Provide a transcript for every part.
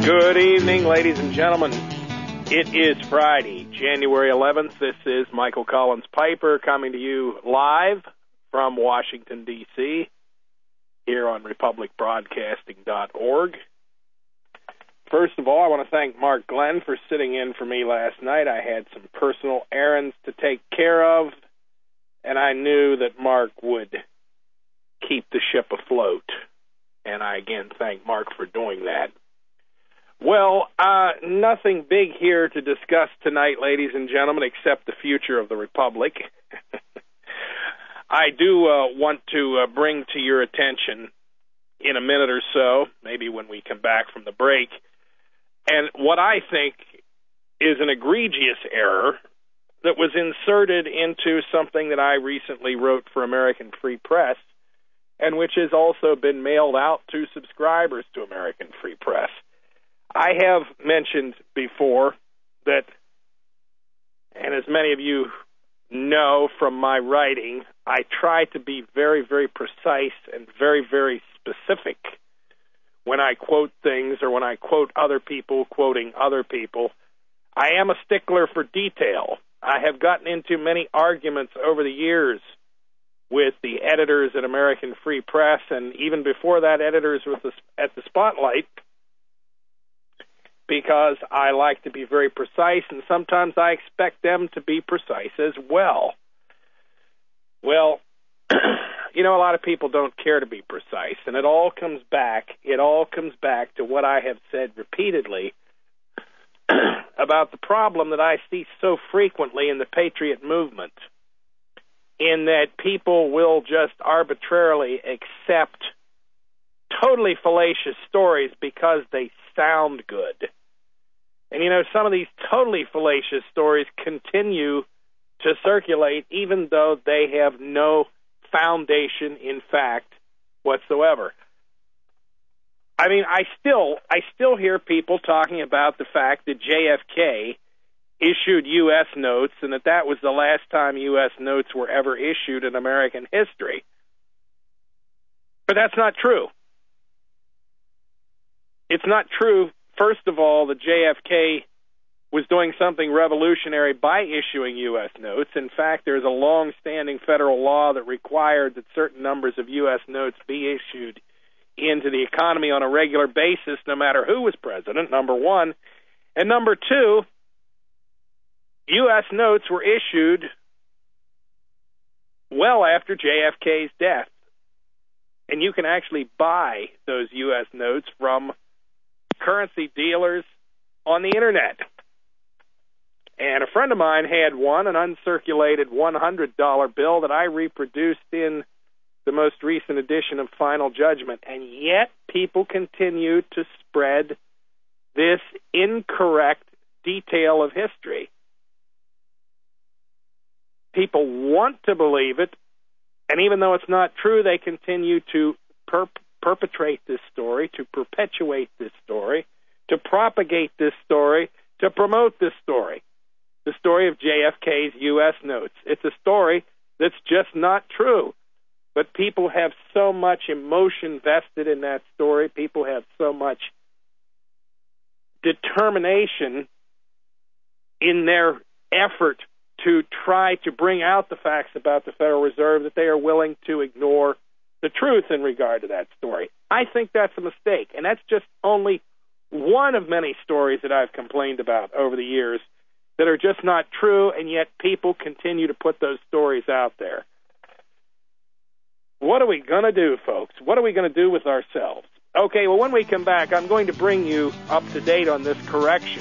Good evening, ladies and gentlemen. It is Friday, January 11th. This is Michael Collins Piper coming to you live from Washington, D.C., here on republicbroadcasting.org. First of all, I want to thank Mark Glenn for sitting in for me last night. I had some personal errands to take care of, and I knew that Mark would keep the ship afloat. And I again thank Mark for doing that. Well, nothing big here to discuss tonight, ladies and gentlemen, except the future of the Republic. I do want to bring to your attention in a minute or so, maybe when we come back from the break, and what I think is an egregious error that was inserted into something that I recently wrote for American Free Press, and which has also been mailed out to subscribers to American Free Press. I have mentioned before that, and as many of you know from my writing, I try to be very, very precise and very, very specific when I quote things or when I quote other people quoting other people. I am a stickler for detail. I have gotten into many arguments over the years with the editors at American Free Press, and even before that, editors at the Spotlight, because I like to be very precise, and sometimes I expect them to be precise as well. Well, a lot of people don't care to be precise, and it all comes back to what I have said repeatedly about the problem that I see so frequently in the patriot movement, in that people will just arbitrarily accept totally fallacious stories because they sound good. And, some of these totally fallacious stories continue to circulate even though they have no foundation in fact whatsoever. I mean, I still hear people talking about the fact that JFK issued U.S. notes and that was the last time U.S. notes were ever issued in American history. But that's not true. It's not true, first of all, that JFK was doing something revolutionary by issuing U.S. notes. In fact, there's a long-standing federal law that required that certain numbers of U.S. notes be issued into the economy on a regular basis, no matter who was president, number one. And number two, U.S. notes were issued well after JFK's death. And you can actually buy those U.S. notes from currency dealers on the Internet. And a friend of mine had one, an uncirculated $100 bill that I reproduced in the most recent edition of Final Judgment. And yet people continue to spread this incorrect detail of history. People want to believe it, and even though it's not true, they continue to perpetrate this story, to perpetuate this story, to propagate this story, to promote this story, the story of JFK's U.S. notes. It's a story that's just not true, but people have so much emotion vested in that story. People have so much determination in their effort to try to bring out the facts about the Federal Reserve that they are willing to ignore the truth in regard to that story. I think that's a mistake, and that's just only one of many stories that I've complained about over the years that are just not true, and yet people continue to put those stories out there. What are we going to do, folks? What are we going to do with ourselves? Okay, well, when we come back, I'm going to bring you up to date on this correction,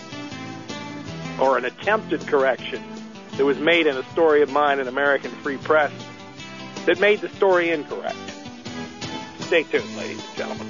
or an attempted correction, that was made in a story of mine in American Free Press that made the story incorrect. Stay tuned, ladies and gentlemen.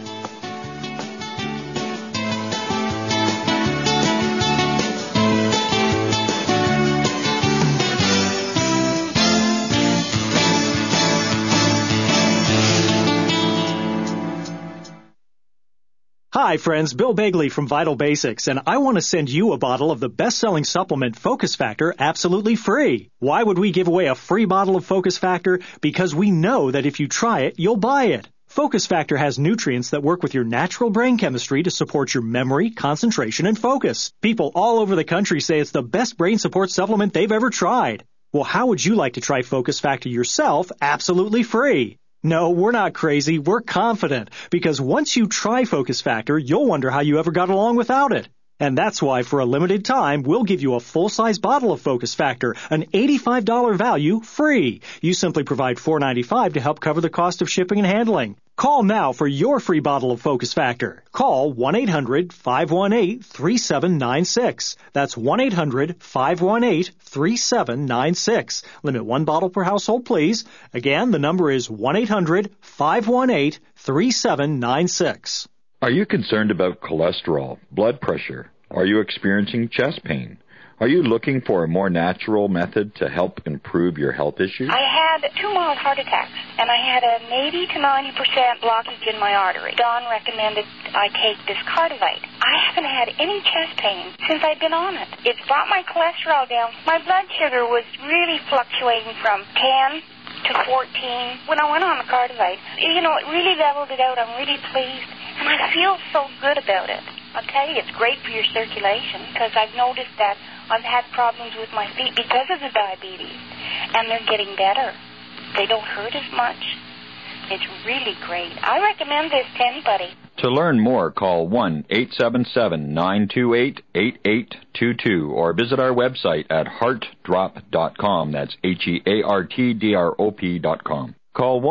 Hi, friends. Bill Begley from Vital Basics, and I want to send you a bottle of the best-selling supplement Focus Factor absolutely free. Why would we give away a free bottle of Focus Factor? Because we know that if you try it, you'll buy it. Focus Factor has nutrients that work with your natural brain chemistry to support your memory, concentration, and focus. People all over the country say it's the best brain support supplement they've ever tried. Well, how would you like to try Focus Factor yourself absolutely free? No, we're not crazy. We're confident. Because once you try Focus Factor, you'll wonder how you ever got along without it. And that's why, for a limited time, we'll give you a full-size bottle of Focus Factor, an $85 value, free. You simply provide $4.95 to help cover the cost of shipping and handling. Call now for your free bottle of Focus Factor. Call 1-800-518-3796. That's 1-800-518-3796. Limit one bottle per household, please. Again, the number is 1-800-518-3796. Are you concerned about cholesterol, blood pressure? Are you experiencing chest pain? Are you looking for a more natural method to help improve your health issues? I had 2 mild heart attacks, and I had an 80 to 90% blockage in my artery. Don recommended I take this Cardivite. I haven't had any chest pain since I've been on it. It's brought my cholesterol down. My blood sugar was really fluctuating from 10 to 14. When I went on the Cardivite, it really leveled it out. I'm really pleased. And I feel so good about it. I'll tell you, it's great for your circulation because I've noticed that I've had problems with my feet because of the diabetes, and they're getting better. They don't hurt as much. It's really great. I recommend this to anybody. To learn more, call 1-877-928-8822 or visit our website at heartdrop.com. That's HEARTDROP.com. Call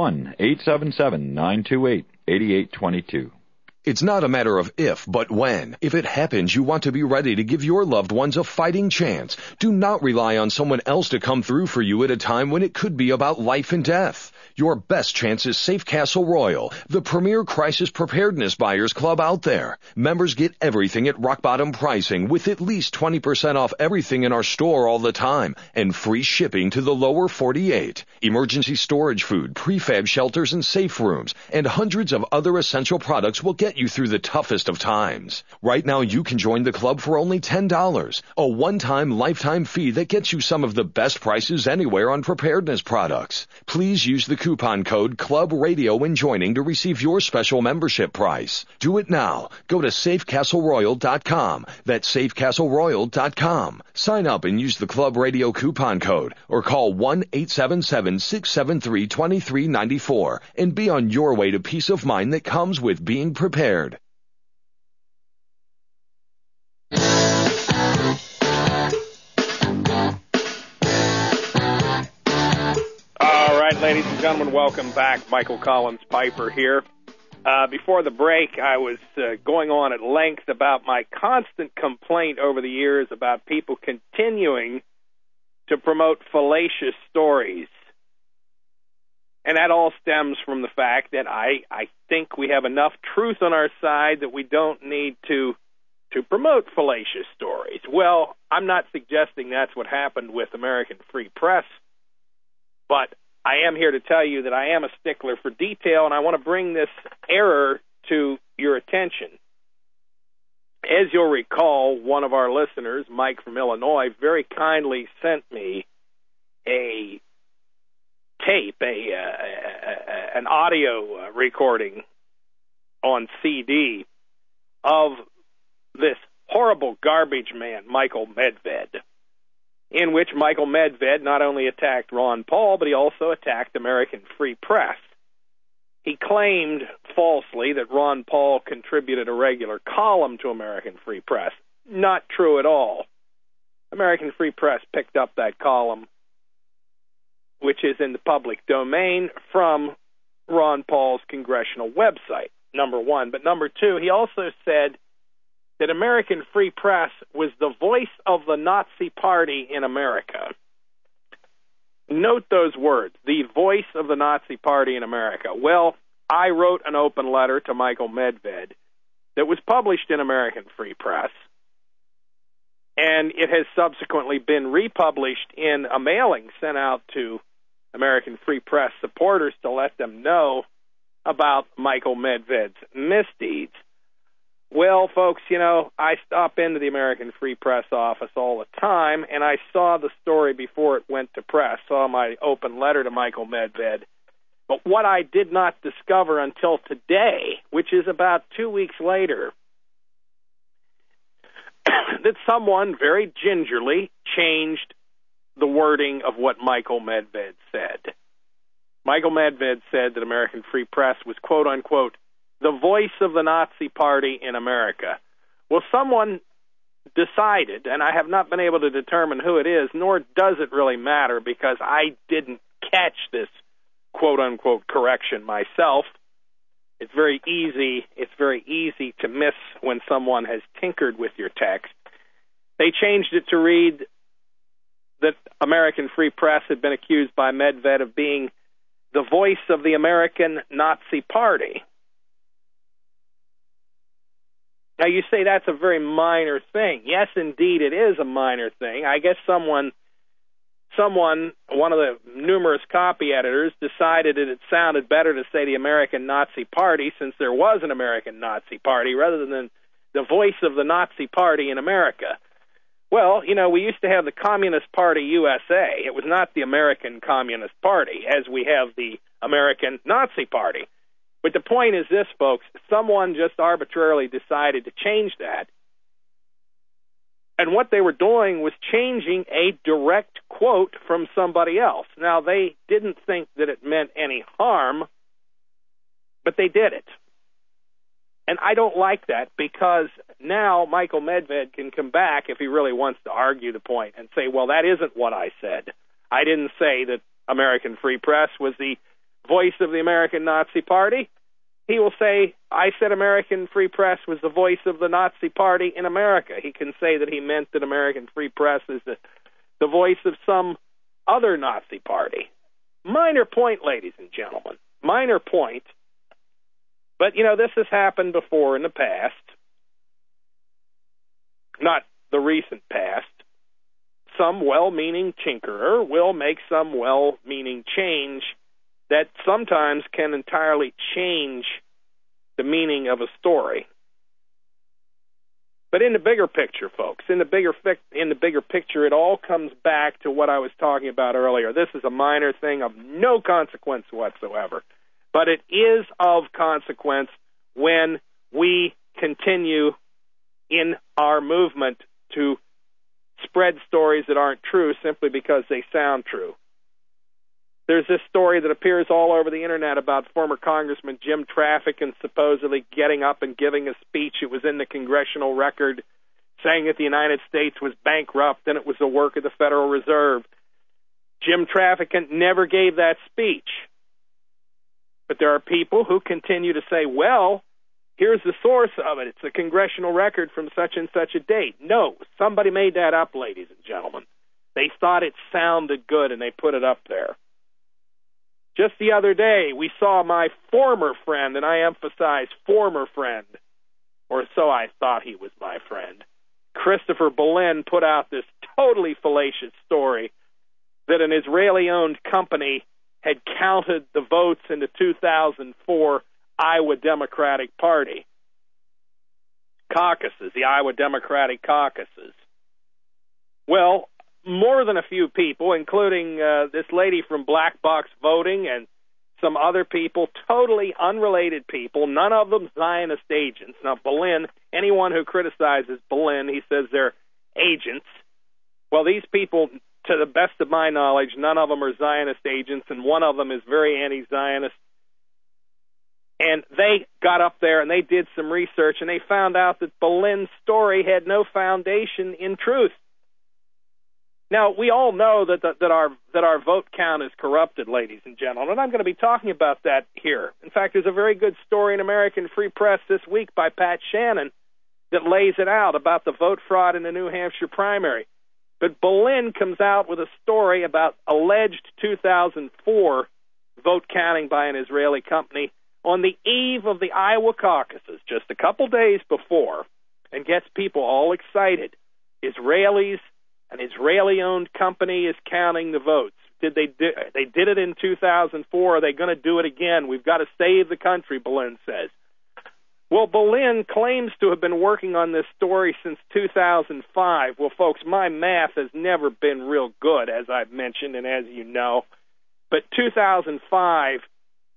1-877-928-8822. It's not a matter of if, but when. If it happens, you want to be ready to give your loved ones a fighting chance. Do not rely on someone else to come through for you at a time when it could be about life and death. Your best chance is Safe Castle Royal, the premier crisis preparedness buyers club out there. Members get everything at rock bottom pricing with at least 20% off everything in our store all the time and free shipping to the lower 48. Emergency storage food, prefab shelters and safe rooms, and hundreds of other essential products will get you through the toughest of times. Right now you can join the club for only $10, a one-time lifetime fee that gets you some of the best prices anywhere on preparedness products. Please use the coupon code Club Radio when joining to receive your special membership price. Do it now. Go to safecastleroyal.com. That's safecastleroyal.com. Sign up and use the Club Radio coupon code or call 1-877-673-2394 and be on your way to peace of mind that comes with being prepared. Ladies and gentlemen, welcome back. Michael Collins Piper here. Before the break, I was going on at length about my constant complaint over the years about people continuing to promote fallacious stories. And that all stems from the fact that I think we have enough truth on our side that we don't need to promote fallacious stories. Well, I'm not suggesting that's what happened with American Free Press, but I am here to tell you that I am a stickler for detail, and I want to bring this error to your attention. As you'll recall, one of our listeners, Mike from Illinois, very kindly sent me a tape, an audio recording on CD of this horrible garbage man, Michael Medved, in which Michael Medved not only attacked Ron Paul, but he also attacked American Free Press. He claimed falsely that Ron Paul contributed a regular column to American Free Press. Not true at all. American Free Press picked up that column, which is in the public domain, from Ron Paul's congressional website, number one. But number two, he also said that American Free Press was the voice of the Nazi Party in America. Note those words, the voice of the Nazi Party in America. Well, I wrote an open letter to Michael Medved that was published in American Free Press, and it has subsequently been republished in a mailing sent out to American Free Press supporters to let them know about Michael Medved's misdeeds. Well, folks, I stop into the American Free Press office all the time, and I saw the story before it went to press, saw my open letter to Michael Medved, But what I did not discover until today, which is about 2 weeks later, that someone very gingerly changed the wording of what Michael Medved said. Michael Medved said that American Free Press was, quote unquote, the voice of the Nazi Party in America. Well, someone decided, and I have not been able to determine who it is, nor does it really matter because I didn't catch this quote unquote correction myself. It's very easy to miss when someone has tinkered with your text. They changed it to read that American Free Press had been accused by Medved of being the voice of the American Nazi Party. Now, you say that's a very minor thing. Yes, indeed, it is a minor thing. I guess someone, one of the numerous copy editors, decided that it sounded better to say the American Nazi Party since there was an American Nazi Party rather than the voice of the Nazi Party in America. Well, you know, we used to have the Communist Party USA. It was not the American Communist Party, as we have the American Nazi Party. But the point is this, folks, someone just arbitrarily decided to change that. And what they were doing was changing a direct quote from somebody else. Now, they didn't think that it meant any harm, but they did it. And I don't like that because now Michael Medved can come back if he really wants to argue the point and say, well, that isn't what I said. I didn't say that American Free Press was the voice of the American Nazi Party. He will say, I said American Free Press was the voice of the Nazi Party in America. He can say that he meant that American Free Press is the voice of some other Nazi party. Minor point, ladies and gentlemen. Minor point. But, you know, this has happened before in the past. Not the recent past. Some well-meaning tinkerer will make some well-meaning change that sometimes can entirely change the meaning of a story. But in the bigger picture, folks, in the bigger picture, it all comes back to what I was talking about earlier. This is a minor thing of no consequence whatsoever. But it is of consequence when we continue in our movement to spread stories that aren't true simply because they sound true. There's this story that appears all over the internet about former Congressman Jim Traficant supposedly getting up and giving a speech. It was in the Congressional Record saying that the United States was bankrupt and it was the work of the Federal Reserve. Jim Traficant never gave that speech. But there are people who continue to say, well, here's the source of it. It's a Congressional Record from such and such a date. No, somebody made that up, ladies and gentlemen. They thought it sounded good and they put it up there. Just the other day, we saw my former friend, and I emphasize former friend, or so I thought he was my friend, Christopher Boleyn, put out this totally fallacious story that an Israeli-owned company had counted the votes in the 2004 Iowa Democratic Party caucuses, the Iowa Democratic caucuses. Well, more than a few people, including this lady from Black Box Voting and some other people, totally unrelated people, none of them Zionist agents. Now, Boleyn, anyone who criticizes Boleyn, he says they're agents. Well, these people, to the best of my knowledge, none of them are Zionist agents, and one of them is very anti-Zionist. And they got up there and they did some research, and they found out that Boleyn's story had no foundation in truth. Now, we all know that our vote count is corrupted, ladies and gentlemen, and I'm going to be talking about that here. In fact, there's a very good story in American Free Press this week by Pat Shannon that lays it out about the vote fraud in the New Hampshire primary. But Boleyn comes out with a story about alleged 2004 vote counting by an Israeli company on the eve of the Iowa caucuses, just a couple days before, and gets people all excited. Israelis, an Israeli-owned company is counting the votes. They did it in 2004. Are they going to do it again? We've got to save the country, Boleyn says. Well, Boleyn claims to have been working on this story since 2005. Well, folks, my math has never been real good, as I've mentioned and as you know. But 2005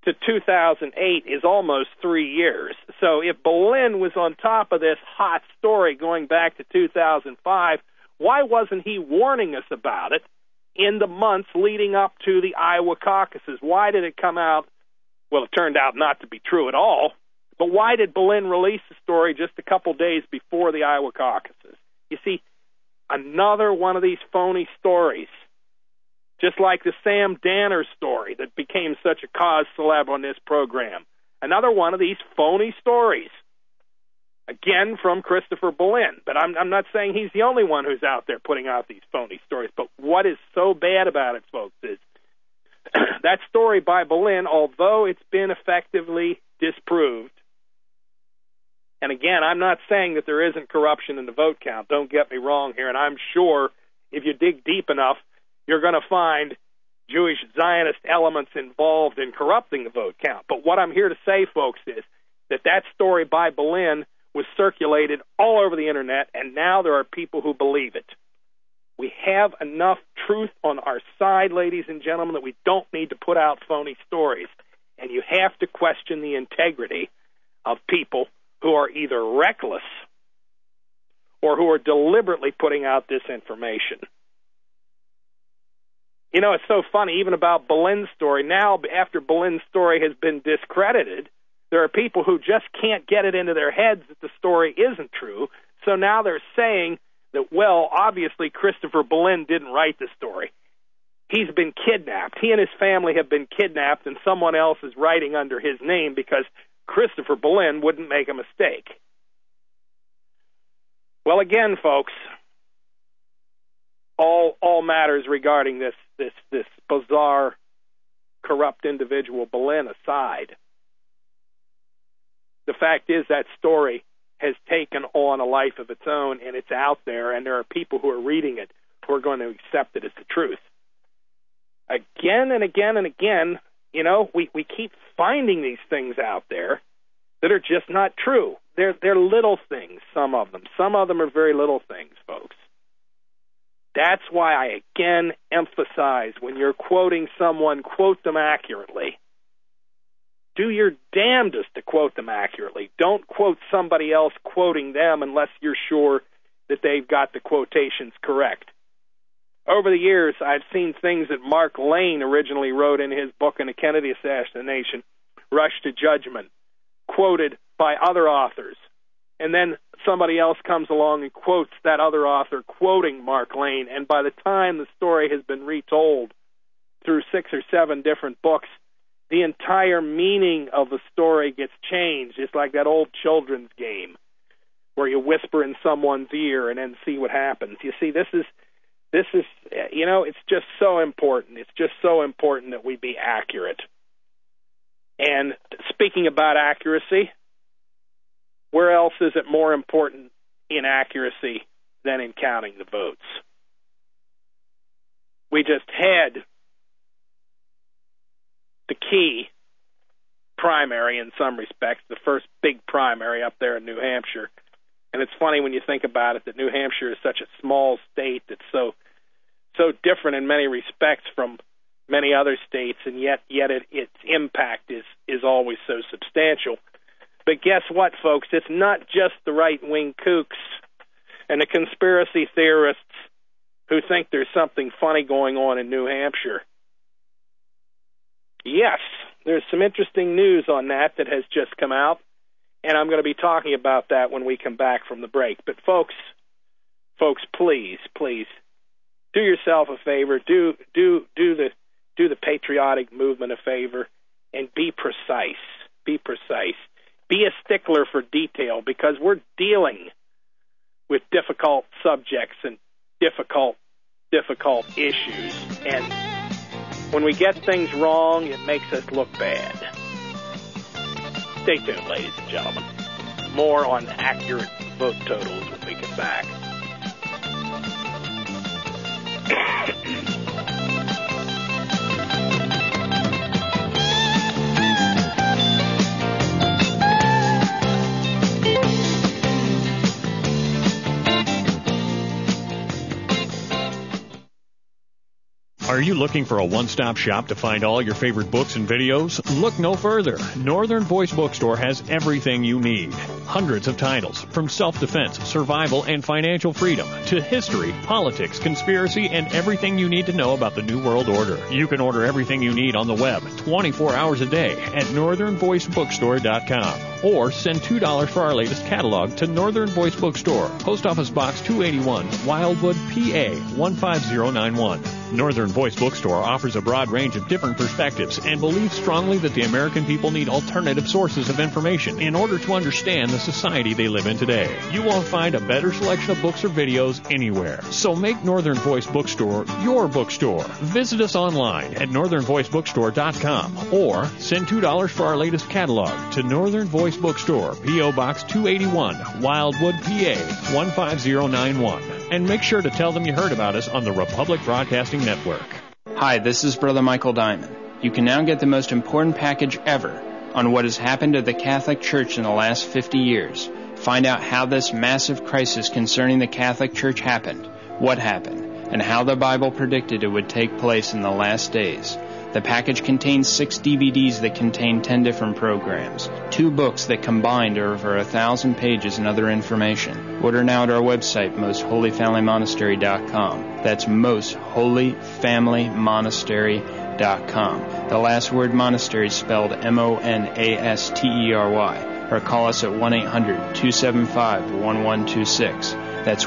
to 2008 is almost 3 years. So if Boleyn was on top of this hot story going back to 2005, why wasn't he warning us about it in the months leading up to the Iowa caucuses? Why did it come out? Well, it turned out not to be true at all. But why did Boleyn release the story just a couple days before the Iowa caucuses? You see, another one of these phony stories, just like the Sam Danner story that became such a cause celeb on this program. Another one of these phony stories, again from Christopher Boleyn. But I'm not saying he's the only one who's out there putting out these phony stories. But what is so bad about it, folks, is that story by Boleyn, although it's been effectively disproved, and again, I'm not saying that there isn't corruption in the vote count. Don't get me wrong here. And I'm sure if you dig deep enough, you're going to find Jewish Zionist elements involved in corrupting the vote count. But what I'm here to say, folks, is that that story by Boleyn was circulated all over the Internet, and now there are people who believe it. We have enough truth on our side, ladies and gentlemen, that we don't need to put out phony stories. And you have to question the integrity of people who are either reckless or who are deliberately putting out this information. You know, it's so funny, even about Boleyn's story. Now, after Boleyn's story has been discredited, there are people who just can't get it into their heads that the story isn't true. So now they're saying that, well, obviously Christopher Boleyn didn't write the story. He's been kidnapped. He and his family have been kidnapped, and someone else is writing under his name because Christopher Boleyn wouldn't make a mistake. Well, again, folks, all matters regarding this bizarre, corrupt individual Boleyn aside, the fact is that story has taken on a life of its own, and it's out there, and there are people who are reading it who are going to accept it as the truth. Again and again and again, you know, we keep finding these things out there that are just not true. They're little things, some of them. Some of them are very little things, folks. That's why I again emphasize, when you're quoting someone, quote them accurately. Do your damnedest to quote them accurately. Don't quote somebody else quoting them unless you're sure that they've got the quotations correct. Over the years, I've seen things that Mark Lane originally wrote in his book on the Kennedy assassination, Rush to Judgment, quoted by other authors. And then somebody else comes along and quotes that other author quoting Mark Lane, and by the time the story has been retold through 6 or 7 different books, the entire meaning of the story gets changed. It's like that old children's game where you whisper in someone's ear and then see what happens. You see, this is, you know, it's just so important. It's just so important that we be accurate. And speaking about accuracy, where else is it more important in accuracy than in counting the votes? We just had the key primary in some respects, the first big primary up there in New Hampshire. And it's funny when you think about it that New Hampshire is such a small state that's so different in many respects from many other states, and yet its impact is always so substantial. But guess what, folks? It's not just the right-wing kooks and the conspiracy theorists who think there's something funny going on in New Hampshire. Yes, there's some interesting news on that has just come out, and I'm going to be talking about that when we come back from the break. But folks, please, do yourself a favor. Do the patriotic movement a favor, and be precise. Be precise. Be a stickler for detail, because we're dealing with difficult subjects and difficult issues. And when we get things wrong, it makes us look bad. Stay tuned, ladies and gentlemen. More on accurate vote totals when we get back. Are Are you looking for a one-stop shop to find all your favorite books and videos? Look no further. Northern Voice Bookstore has everything you need. Hundreds of titles, from self-defense, survival, and financial freedom, to history, politics, conspiracy, and everything you need to know about the New World Order. You can order everything you need on the web 24 hours a day at northernvoicebookstore.com or send $2 for our latest catalog to Northern Voice Bookstore, Post Office Box 281, Wildwood, PA 15091. Northern Voice Bookstore offers a broad range of different perspectives and believes strongly that the American people need alternative sources of information in order to understand the society they live in today. You won't find a better selection of books or videos anywhere. So make Northern Voice Bookstore your bookstore. Visit us online at northernvoicebookstore.com or send $2 for our latest catalog to Northern Voice Bookstore, P.O. Box 281, Wildwood, PA 15091. And make sure to tell them you heard about us on the Republic Broadcasting Network. Hi, this is Brother Michael Diamond. You can now get the most important package ever on what has happened to the Catholic Church in the last 50 years. Find out how this massive crisis concerning the Catholic Church happened, what happened, and how the Bible predicted it would take place in the last days. The package contains 6 DVDs that contain 10 different programs, 2 books that combined are over 1,000 pages and other information. Order now at our website, mostholyfamilymonastery.com. That's mostholyfamilymonastery.com. The last word monastery is spelled M-O-N-A-S-T-E-R-Y. Or call us at 1-800-275-1126. That's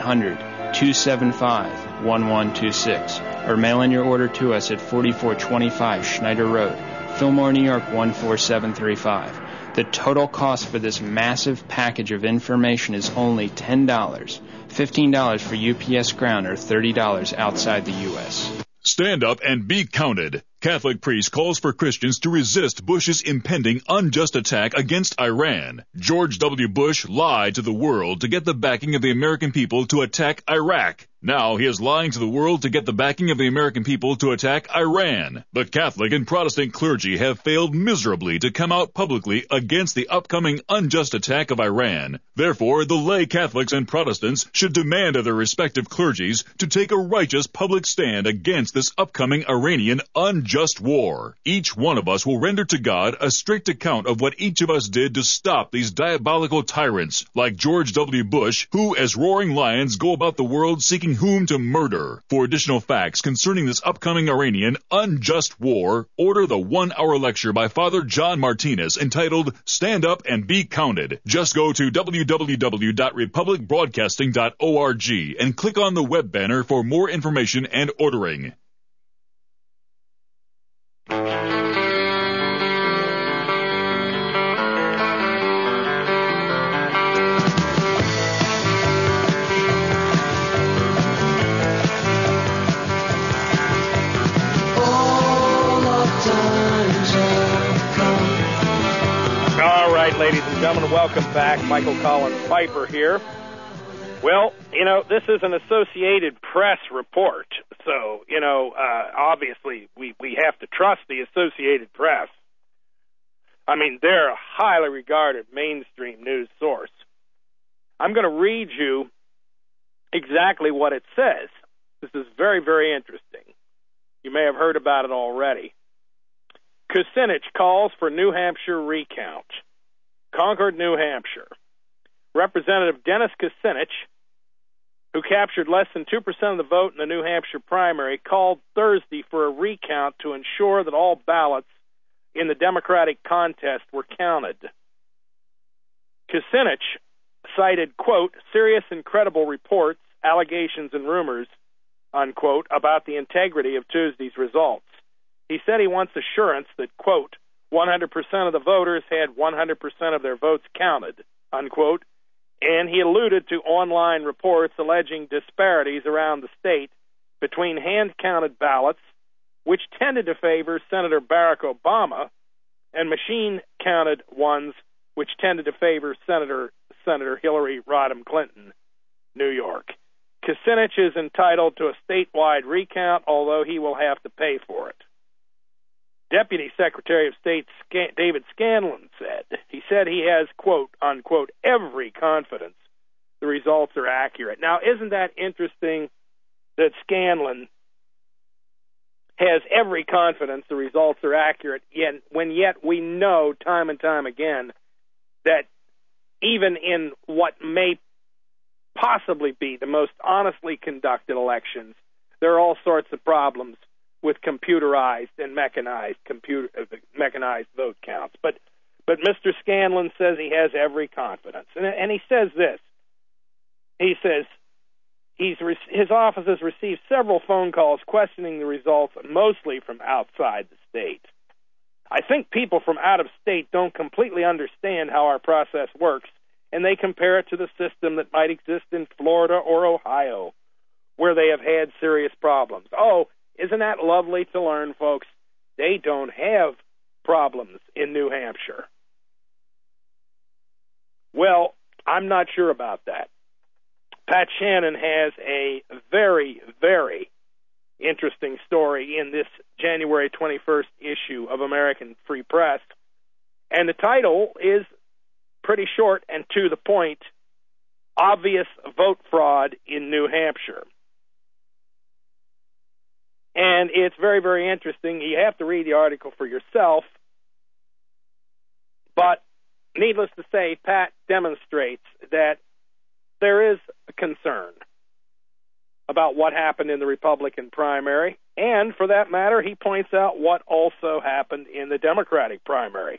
1-800-275-1126. Or mail in your order to us at 4425 Schneider Road, Fillmore, New York 14735. The total cost for this massive package of information is only $10, $15 for UPS Ground, or $30 outside the U.S. Stand up and be counted. Catholic priest calls for Christians to resist Bush's impending unjust attack against Iran. George W. Bush lied to the world to get the backing of the American people to attack Iraq. Now he is lying to the world to get the backing of the American people to attack Iran. The Catholic and Protestant clergy have failed miserably to come out publicly against the upcoming unjust attack of Iran. Therefore, the lay Catholics and Protestants should demand of their respective clergies to take a righteous public stand against this upcoming Iranian unjust war. Each one of us will render to God a strict account of what each of us did to stop these diabolical tyrants like George W. Bush, who as roaring lions go about the world seeking whom to murder. For additional facts concerning this upcoming Iranian unjust war, order the 1-hour lecture by Father John Martinez entitled Stand Up and Be Counted. Just go to www.republicbroadcasting.org and click on the web banner for more information and ordering. Ladies and gentlemen, welcome back. Michael Collins Piper here. Well, this is an Associated Press report, so, obviously we have to trust the Associated Press. I mean, they're a highly regarded mainstream news source. I'm going to read you exactly what it says. This is very, very interesting. You may have heard about it already. Kucinich calls for New Hampshire recount. Concord, New Hampshire. Representative Dennis Kucinich, who captured less than 2% of the vote in the New Hampshire primary, called Thursday for a recount to ensure that all ballots in the Democratic contest were counted. Kucinich cited, quote, serious and credible reports, allegations, and rumors, unquote, about the integrity of Tuesday's results. He said he wants assurance that, quote, 100% of the voters had 100% of their votes counted, unquote, and he alluded to online reports alleging disparities around the state between hand-counted ballots, which tended to favor Senator Barack Obama, and machine-counted ones, which tended to favor Senator Hillary Rodham Clinton, New York. Kucinich is entitled to a statewide recount, although he will have to pay for it. Deputy Secretary of State David Scanlon said. He said he has, quote, unquote, every confidence the results are accurate. Now, isn't that interesting that Scanlon has every confidence the results are accurate, yet we know time and time again that even in what may possibly be the most honestly conducted elections, there are all sorts of problems with computerized and mechanized vote counts. But Mr. Scanlon says he has every confidence, and he says this. He says his office has received several phone calls questioning the results, mostly from outside the state. I think people from out of state don't completely understand how our process works, and they compare it to the system that might exist in Florida or Ohio, where they have had serious problems. Oh, isn't that lovely to learn, folks? They don't have problems in New Hampshire. Well, I'm not sure about that. Pat Shannon has a very, very interesting story in this January 21st issue of American Free Press, and the title is pretty short and to the point: Obvious Vote Fraud in New Hampshire. And it's very, very interesting. You have to read the article for yourself, but needless to say, Pat demonstrates that there is a concern about what happened in the Republican primary, and for that matter, he points out what also happened in the Democratic primary.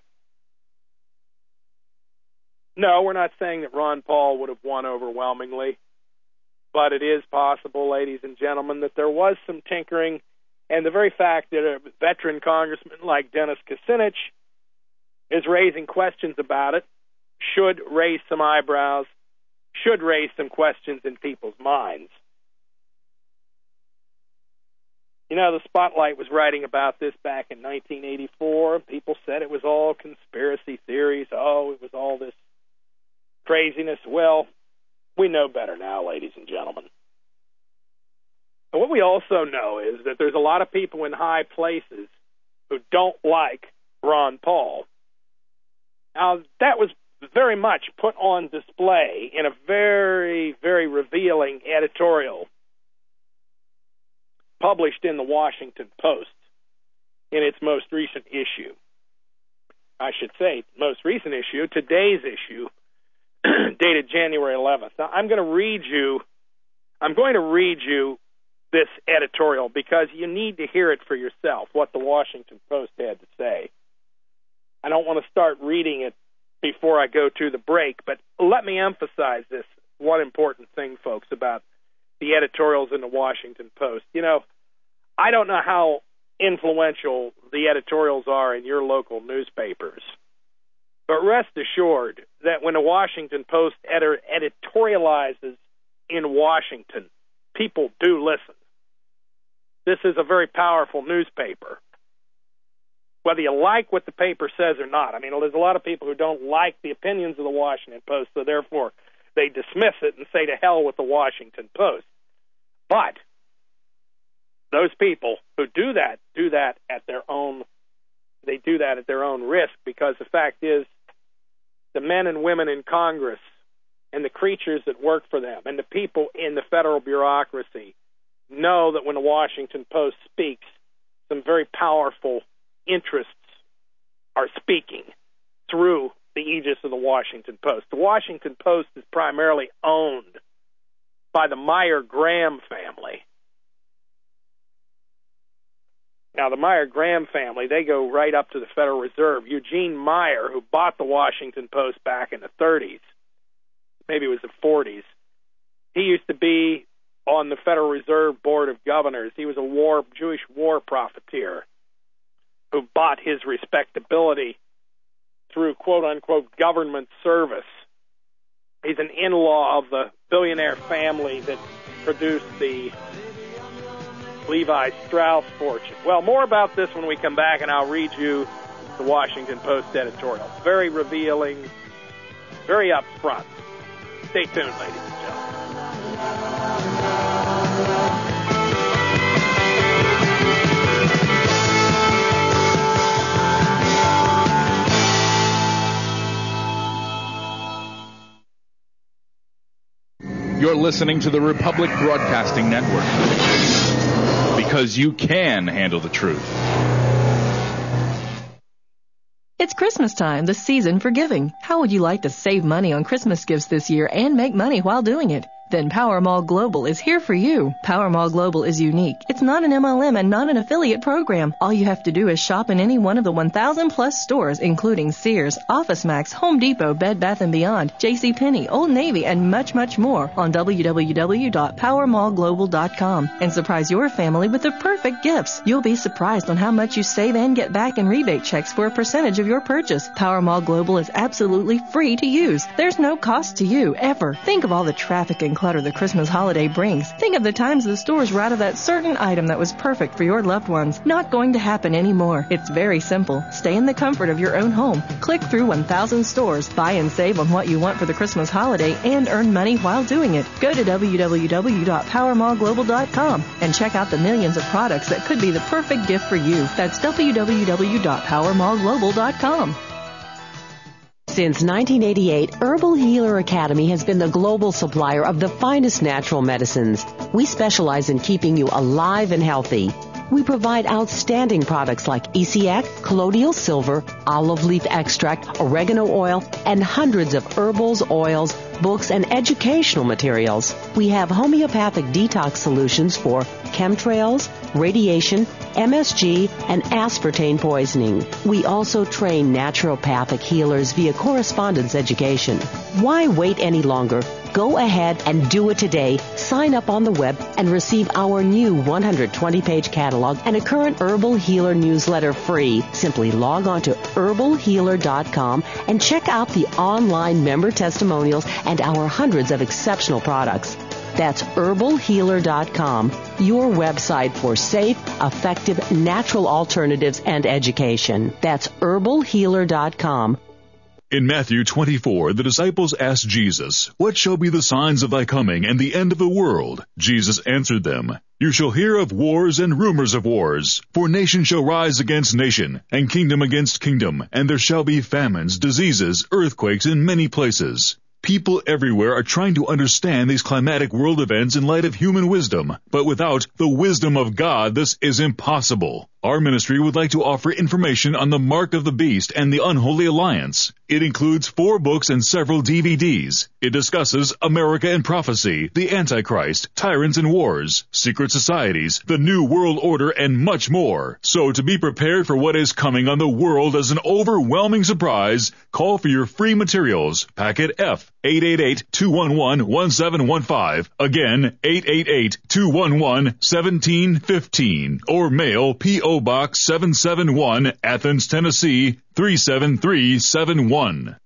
No, we're not saying that Ron Paul would have won overwhelmingly, but it is possible, ladies and gentlemen, that there was some tinkering, and the very fact that a veteran congressman like Dennis Kucinich is raising questions about it should raise some eyebrows, should raise some questions in people's minds. You know, the Spotlight was writing about this back in 1984. People said it was all conspiracy theories. Oh, it was all this craziness. Well, we know better now, ladies and gentlemen. And what we also know is that there's a lot of people in high places who don't like Ron Paul. Now, that was very much put on display in a very, very revealing editorial published in the Washington Post in its most recent issue. I should say, most recent issue, today's issue, dated January 11th. Now, I'm going to read you this editorial because you need to hear it for yourself, what the Washington Post had to say. I don't want to start reading it before I go to the break, but let me emphasize this one important thing, folks, about the editorials in the Washington Post. You know, I don't know how influential the editorials are in your local newspapers, but rest assured that when the Washington Post editorializes in Washington, people do listen. This is a very powerful newspaper, whether you like what the paper says or not. I mean, there's a lot of people who don't like the opinions of the Washington Post, so therefore they dismiss it and say to hell with the Washington Post. But those people who do that at their own risk, because the fact is the men and women in Congress and the creatures that work for them and the people in the federal bureaucracy know that when the Washington Post speaks, some very powerful interests are speaking through the aegis of the Washington Post. The Washington Post is primarily owned by the Meyer-Graham family. Now, the Meyer-Graham family, they go right up to the Federal Reserve. Eugene Meyer, who bought the Washington Post back in the 30s, maybe it was the 40s, he used to be on the Federal Reserve Board of Governors. He was a Jewish war profiteer who bought his respectability through quote-unquote government service. He's an in-law of the billionaire family that produced the Levi Strauss fortune. Well, more about this when we come back, and I'll read you the Washington Post editorial. Very revealing, very upfront. Stay tuned, ladies and gentlemen. You're listening to the Republic Broadcasting Network. because you can handle the truth. It's Christmas time, the season for giving. How would you like to save money on Christmas gifts this year and make money while doing it? Then Power Mall Global is here for you. Power Mall Global is unique. It's not an MLM and not an affiliate program. All you have to do is shop in any one of the 1,000 plus stores, including Sears, OfficeMax, Home Depot, Bed Bath & Beyond, JCPenney, Old Navy, and much, much more on www.powermallglobal.com and surprise your family with the perfect gifts. You'll be surprised on how much you save and get back in rebate checks for a percentage of your purchase. Power Mall Global is absolutely free to use. There's no cost to you, ever. Think of all the traffic and clutter the Christmas holiday brings. Think of the times the stores were out of that certain item that was perfect for your loved ones. Not going to happen anymore. It's very simple. Stay in the comfort of your own home. Click through 1,000 stores. Buy and save on what you want for the Christmas holiday and earn money while doing it. Go to www.powermallglobal.com and check out the millions of products that could be the perfect gift for you. That's www.powermallglobal.com. Since 1988, Herbal Healer Academy has been the global supplier of the finest natural medicines. We specialize in keeping you alive and healthy. We provide outstanding products like ECX, colloidal silver, olive leaf extract, oregano oil, and hundreds of herbals, oils, books, and educational materials. We have homeopathic detox solutions for chemtrails, radiation, MSG, and aspartame poisoning. We also train naturopathic healers via correspondence education. Why wait any longer? Go ahead and do it today. Sign up on the web and receive our new 120-page catalog and a current Herbal Healer newsletter free. Simply log on to herbalhealer.com and check out the online member testimonials and our hundreds of exceptional products. That's herbalhealer.com, your website for safe, effective, natural alternatives and education. That's herbalhealer.com. In Matthew 24, the disciples asked Jesus, "What shall be the signs of thy coming and the end of the world?" Jesus answered them, "You shall hear of wars and rumors of wars. For nation shall rise against nation, and kingdom against kingdom, and there shall be famines, diseases, earthquakes in many places." People everywhere are trying to understand these climatic world events in light of human wisdom, but without the wisdom of God, this is impossible. Our ministry would like to offer information on the Mark of the Beast and the Unholy Alliance. It includes 4 books and several DVDs. It discusses America and Prophecy, the Antichrist, Tyrants and Wars, Secret Societies, the New World Order, and much more. So to be prepared for what is coming on the world as an overwhelming surprise, call for your free materials. Packet F, 888-211-1715. Again, 888-211-1715. Or mail P.O. Box 771, Athens, Tennessee, 37371.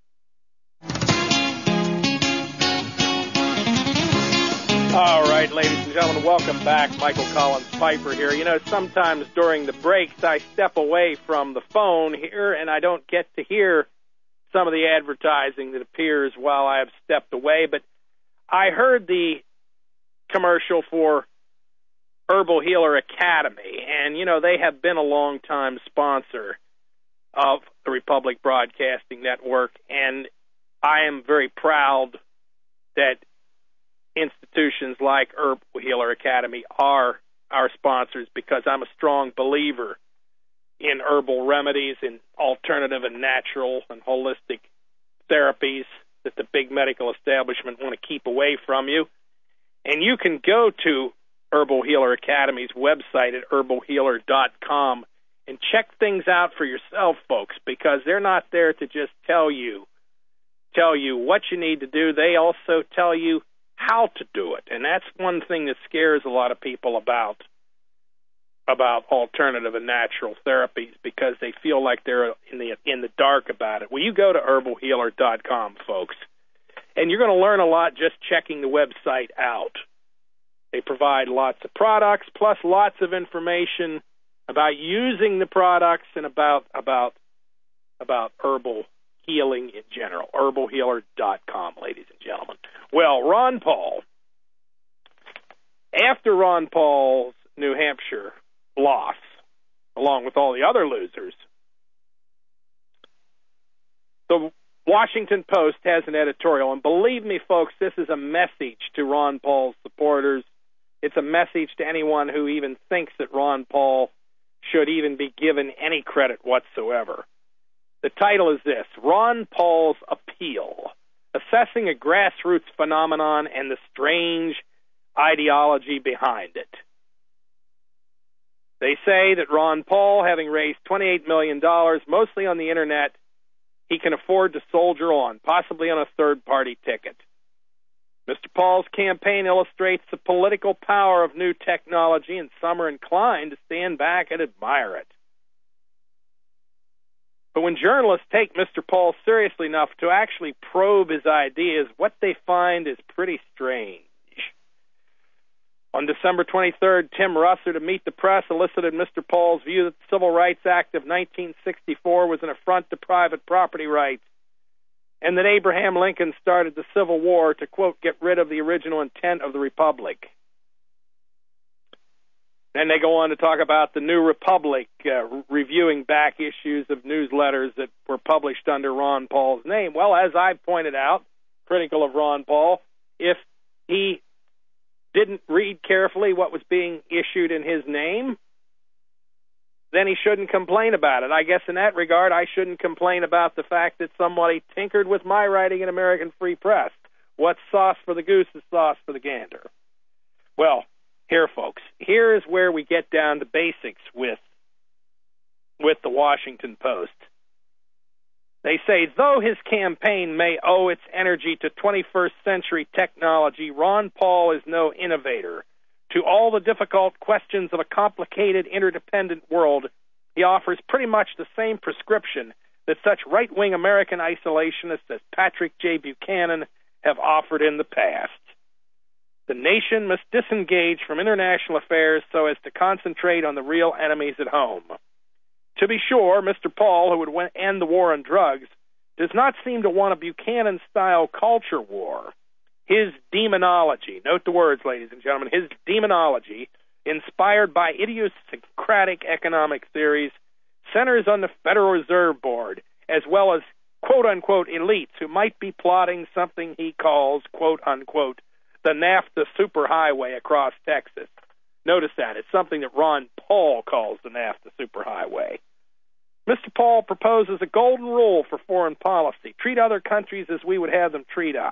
All right, ladies and gentlemen, welcome back. Michael Collins Piper here. You know, sometimes during the breaks I step away from the phone here and I don't get to hear some of the advertising that appears while I have stepped away, but I heard the commercial for Herbal Healer Academy, and, you know, they have been a long-time sponsor of the Republic Broadcasting Network, and I am very proud that institutions like Herbal Healer Academy are our sponsors, because I'm a strong believer in herbal remedies and alternative and natural and holistic therapies that the big medical establishment want to keep away from you. And you can go to Herbal Healer Academy's website at herbalhealer.com and check things out for yourself, folks, because they're not there to just tell you what you need to do. They also tell you how to do it. And that's one thing that scares a lot of people about alternative and natural therapies, because they feel like they're in the dark about it. Well, you go to herbalhealer.com, folks, and you're going to learn a lot just checking the website out. They provide lots of products, plus lots of information about using the products and about herbal healing in general. herbalhealer.com, ladies and gentlemen. Well, Ron Paul, after Ron Paul's New Hampshire loss, along with all the other losers, the Washington Post has an editorial, and believe me, folks, this is a message to Ron Paul's supporters, It's a message to anyone who even thinks that Ron Paul should even be given any credit whatsoever. The title is this: Ron Paul's Appeal, Assessing a Grassroots Phenomenon and the Strange Ideology Behind It. They say that Ron Paul, having raised $28 million, mostly on the Internet, he can afford to soldier on, possibly on a third-party ticket. Mr. Paul's campaign illustrates the political power of new technology, and some are inclined to stand back and admire it. But when journalists take Mr. Paul seriously enough to actually probe his ideas, what they find is pretty strange. On December 23rd, Tim Russer, to meet the press, elicited Mr. Paul's view that the Civil Rights Act of 1964 was an affront to private property rights, and that Abraham Lincoln started the Civil War to, quote, get rid of the original intent of the Republic. And they go on to talk about the New Republic, reviewing back issues of newsletters that were published under Ron Paul's name. Well, as I pointed out, critical of Ron Paul, if he didn't read carefully what was being issued in his name, then he shouldn't complain about it. I guess in that regard, I shouldn't complain about the fact that somebody tinkered with my writing in American Free Press. What's sauce for the goose is sauce for the gander. Well, here, folks, here is where we get down to basics with the Washington Post. They say, though his campaign may owe its energy to 21st century technology, Ron Paul is no innovator. To all the difficult questions of a complicated, interdependent world, he offers pretty much the same prescription that such right-wing American isolationists as Patrick J. Buchanan have offered in the past. The nation must disengage from international affairs so as to concentrate on the real enemies at home. To be sure, Mr. Paul, who would end the war on drugs, does not seem to want a Buchanan-style culture war. His demonology, note the words, ladies and gentlemen, his demonology, inspired by idiosyncratic economic theories, centers on the Federal Reserve Board, as well as quote-unquote elites who might be plotting something he calls, quote-unquote, the NAFTA superhighway across Texas. Notice that. It's something that Ron Paul calls the NAFTA superhighway. Mr. Paul proposes a golden rule for foreign policy. Treat other countries as we would have them treat us.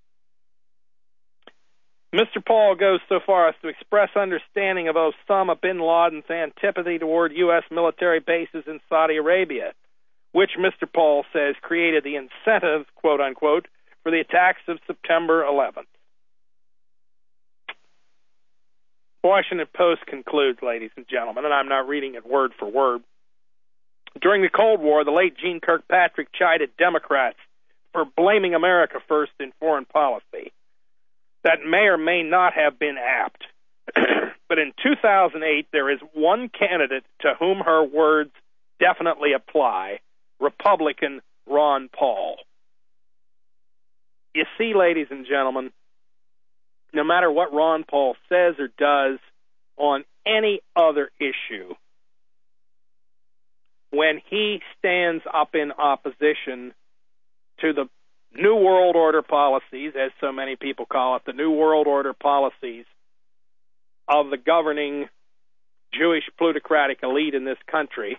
Mr. Paul goes so far as to express understanding of Osama bin Laden's antipathy toward U.S. military bases in Saudi Arabia, which Mr. Paul says created the incentive, quote-unquote, for the attacks of September 11th. Washington Post concludes, ladies and gentlemen, and I'm not reading it word for word. During the Cold War, the late Gene Kirkpatrick chided Democrats for blaming America first in foreign policy. That may or may not have been apt. But in 2008, there is one candidate to whom her words definitely apply, Republican Ron Paul. You see, ladies and gentlemen, no matter what Ron Paul says or does on any other issue, when he stands up in opposition to the New World Order policies, as so many people call it, the New World Order policies of the governing Jewish plutocratic elite in this country,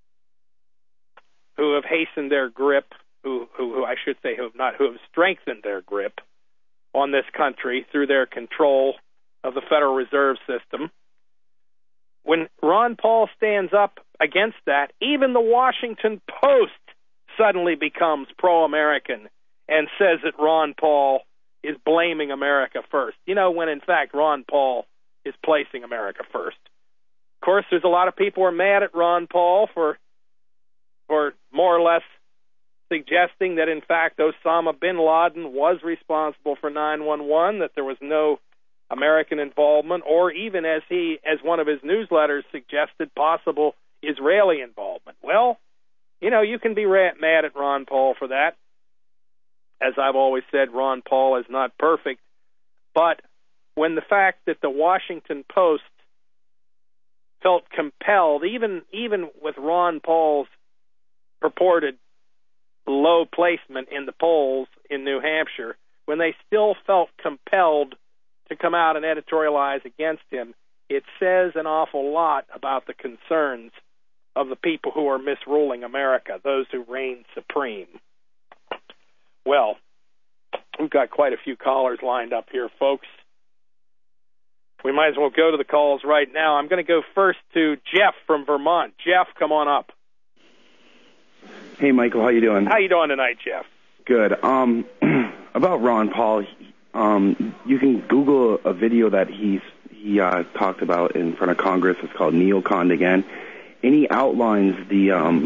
who have hastened their grip, who have strengthened their grip on this country through their control of the Federal Reserve System. When Ron Paul stands up against that, even the Washington Post suddenly becomes pro-American and says that Ron Paul is blaming America first. You know, when in fact Ron Paul is placing America first. Of course, there's a lot of people who are mad at Ron Paul for more or less suggesting that in fact Osama bin Laden was responsible for 9/11, that there was no American involvement, or even as one of his newsletters suggested, possible Israeli involvement. Well, you know, you can be mad at Ron Paul for that. As I've always said, Ron Paul is not perfect. But when the fact that the Washington Post felt compelled, even with Ron Paul's purported low placement in the polls in New Hampshire, when they still felt compelled to come out and editorialize against him, it says an awful lot about the concerns of the people who are misruling America, those who reign supreme. Well, we've got quite a few callers lined up here, folks. We might as well go to the calls right now. I'm going to go first to Jeff from Vermont. Jeff, come on up. Hey, Michael, how you doing? How you doing tonight, Jeff? Good. About Ron Paul, you can Google a video that he talked about in front of Congress. It's called Neocon again, and he outlines the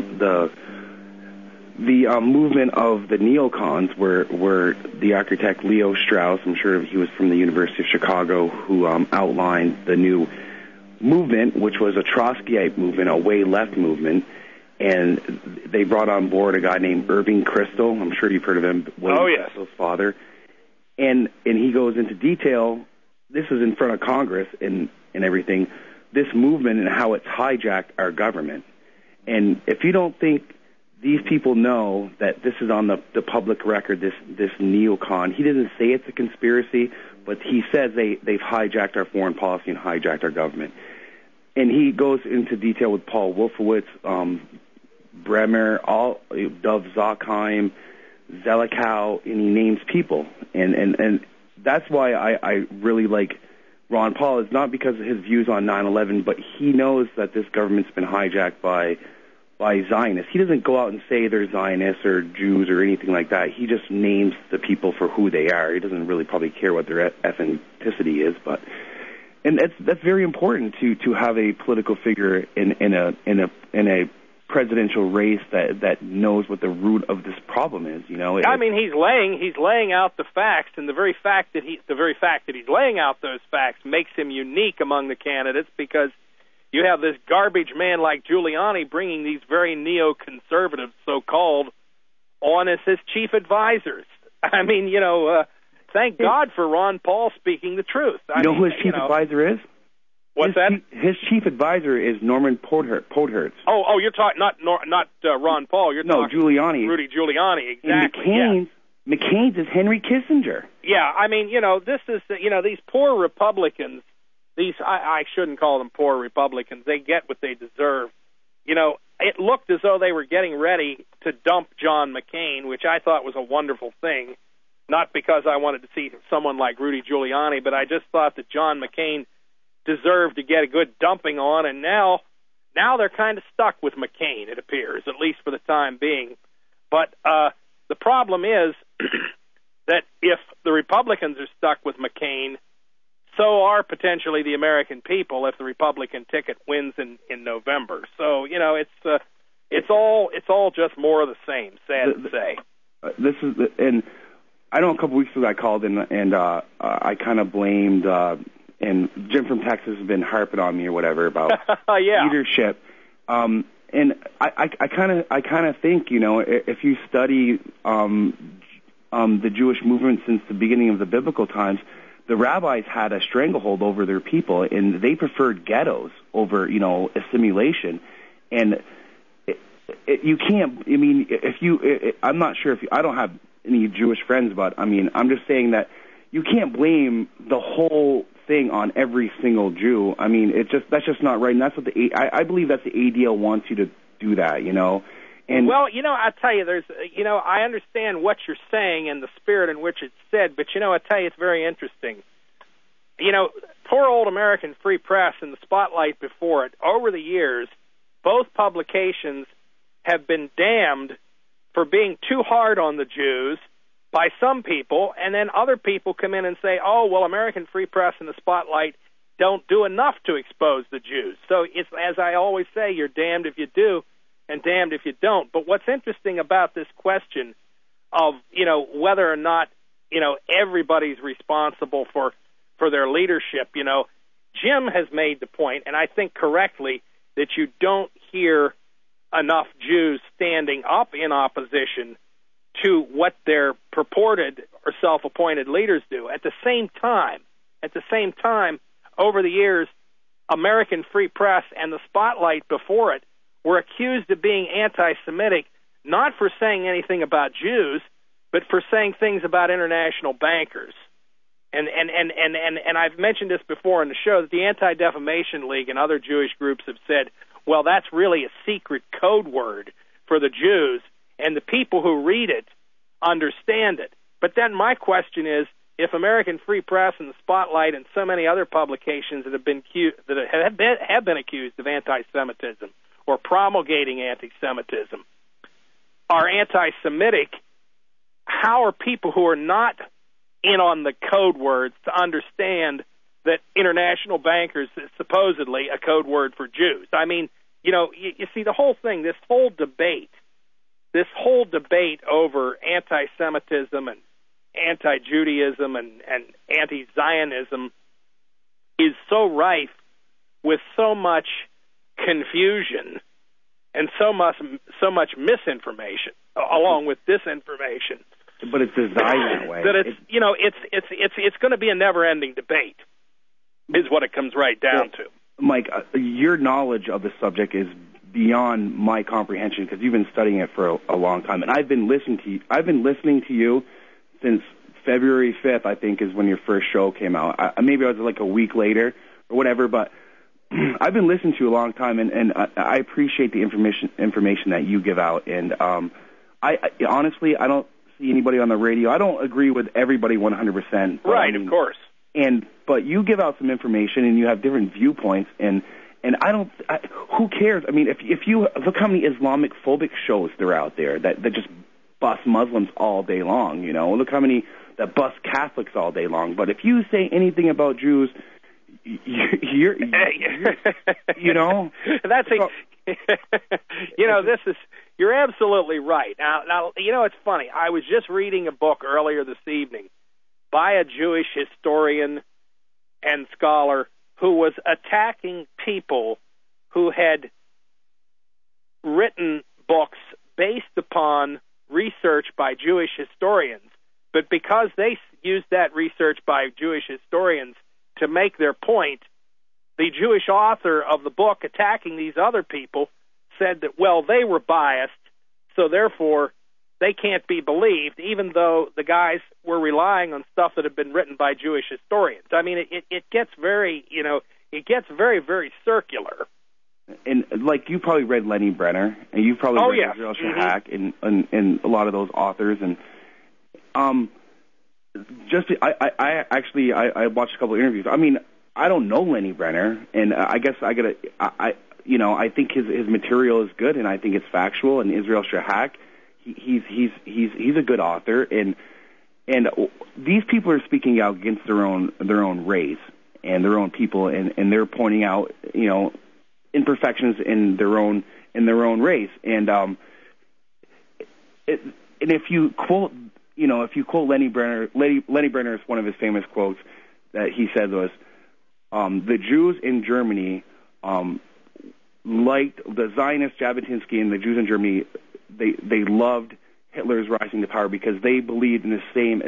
movement of the neocons, where the architect Leo Strauss, I'm sure he was from the University of Chicago, who outlined the new movement, which was a Trotskyite movement, a way left movement. And they brought on board a guy named Irving Kristol. I'm sure you've heard of him. Yes. Kristol's father. And he goes into detail. This is in front of Congress and everything. This movement and how it's hijacked our government. And if you don't think these people know that this is on the public record, this neocon, he didn't say it's a conspiracy, but he says they've hijacked our foreign policy and hijacked our government. And he goes into detail with Paul Wolfowitz, Bremer, Dov Zakheim, Zelikow, and he names people. And that's why I really like Ron Paul. It's not because of his views on 9/11, but he knows that this government's been hijacked by Zionists. He doesn't go out and say they're Zionists or Jews or anything like that. He just names the people for who they are. He doesn't really probably care what their ethnicity is, but. And that's very important to have a political figure in a presidential race that knows what the root of this problem is. You know, I mean, he's laying out the facts, and the very fact that he's laying out those facts makes him unique among the candidates, because you have this garbage man like Giuliani bringing these very neoconservatives, so-called, on as his chief advisors. I mean, thank God for Ron Paul speaking the truth. You know who his chief advisor is? What's that? His chief advisor is Norman Podhoretz. Oh, you're talking not Ron Paul. You're talking Giuliani. Rudy Giuliani, exactly. And McCain's is Henry Kissinger. Yeah, I mean, this is these poor Republicans. I shouldn't call them poor Republicans. They get what they deserve. It looked as though they were getting ready to dump John McCain, which I thought was a wonderful thing. Not because I wanted to see someone like Rudy Giuliani, but I just thought that John McCain deserved to get a good dumping on, and now they're kind of stuck with McCain, it appears, at least for the time being. But the problem is that if the Republicans are stuck with McCain, so are potentially the American people if the Republican ticket wins in November. So, it's all just more of the same, sad to say. And I know a couple weeks ago I called and I kind of blamed, and Jim from Texas has been harping on me or whatever about leadership. And I kind of think, if you study the Jewish movement since the beginning of the biblical times, the rabbis had a stranglehold over their people, and they preferred ghettos over, assimilation. And you can't. I mean, I'm not sure I don't have any Jewish friends, but I mean, I'm just saying that you can't blame the whole thing on every single Jew. I mean, that's just not right, and that's what I believe that's the ADL wants you to do that, And well, I tell you, I understand what you're saying and the spirit in which it's said, but I tell you, it's very interesting. Poor old American Free Press and the Spotlight before it, over the years, both publications have been damned for being too hard on the Jews by some people, and then other people come in and say, oh, well, American Free Press and the Spotlight don't do enough to expose the Jews. So it's, as I always say, you're damned if you do and damned if you don't. But what's interesting about this question of, whether or not, everybody's responsible for their leadership, Jim has made the point, and I think correctly, that you don't hear enough Jews standing up in opposition to what their purported or self-appointed leaders do. At the same time, over the years, American Free Press and the Spotlight before it were accused of being anti-Semitic, not for saying anything about Jews, but for saying things about international bankers. And I've mentioned this before in the show, that the Anti-Defamation League and other Jewish groups have said, well, that's really a secret code word for the Jews, and the people who read it understand it. But then my question is, if American Free Press and the Spotlight and so many other publications that have been accused of anti-Semitism or promulgating anti-Semitism are anti-Semitic, how are people who are not in on the code words to understand that international bankers is supposedly a code word for Jews? I mean, you see the whole thing, this whole debate over anti-Semitism and anti-Judaism and anti-Zionism is so rife with so much confusion and so much misinformation along with disinformation. But it's designed that way. That it's going to be a never-ending debate, is what it comes right down to. Mike, your knowledge of the subject is beyond my comprehension because you've been studying it for a long time, and I've been listening to you since February 5th, I think, is when your first show came out. Maybe I was like a week later or whatever, but I've been listening to you a long time, and I appreciate the information that you give out. And I honestly, I don't see anybody on the radio. I don't agree with everybody 100%. Right, of course. But you give out some information, and you have different viewpoints, and who cares? I mean, if you look how many Islamic phobic shows there are out there that just bust Muslims all day long, look how many that bust Catholics all day long. But if you say anything about Jews, you're you're absolutely right. Now, it's funny. I was just reading a book earlier this evening by a Jewish historian and scholar who was attacking people who had written books based upon research by Jewish historians, but because they used that research by Jewish historians to make their point, the Jewish author of the book attacking these other people said that, well, they were biased, so therefore they can't be believed, even though the guys were relying on stuff that had been written by Jewish historians. I mean, it gets very, very, very circular. And like you probably read Lenny Brenner, and you've probably read Israel Shahak and a lot of those authors. And I watched a couple of interviews. I mean, I don't know Lenny Brenner, and I guess I think his material is good, and I think it's factual. And Israel Shahak, he's a good author, and these people are speaking out against their own race and their own people, and they're pointing out imperfections in their own race, and if you quote Lenny Brenner, Lenny Brenner's one of his famous quotes that he said was, the Jews in Germany liked the Zionist Jabotinsky, and the Jews in Germany, they loved Hitler's rising to power because they believed in the